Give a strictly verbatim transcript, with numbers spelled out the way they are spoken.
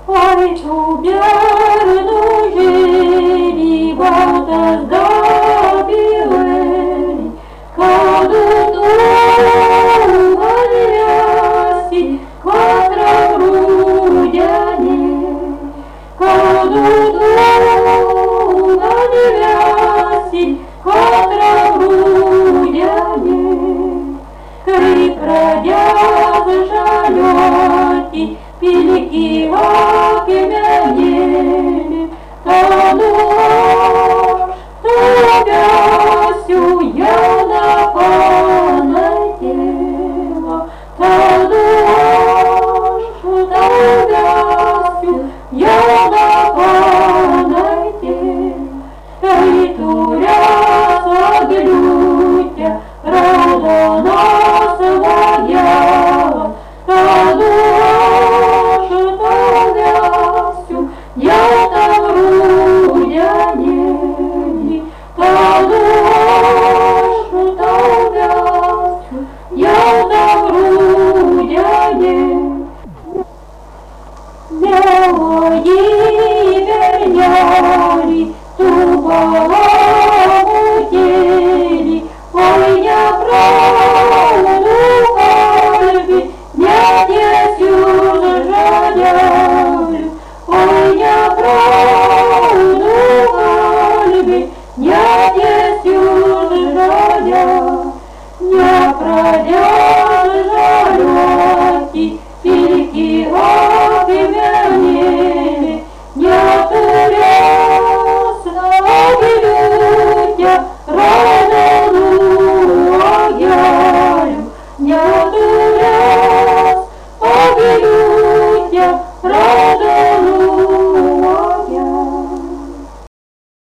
Ой, чуберну жили, бата сдобивали, кадут увалилась, квадра грудяне, кадут увалилась, квадра грудяне, крик радят жалети, пилики оки мягели, тануш, тобясю я на полетела, тануш, тобясю я на полетела, и туря соглютя, родоносовая, тануш, я там грудяне, тануш, тануш, я там грудяне. Белые верняли, тубово мутели, ой, я правду кальви, нет, я сюжалялю, ой, я правду кальви, нет, я сюжалялю, не продержалёти, пильки оки мянели, не туряс огилютя, родину огялю, не туряс огилютя,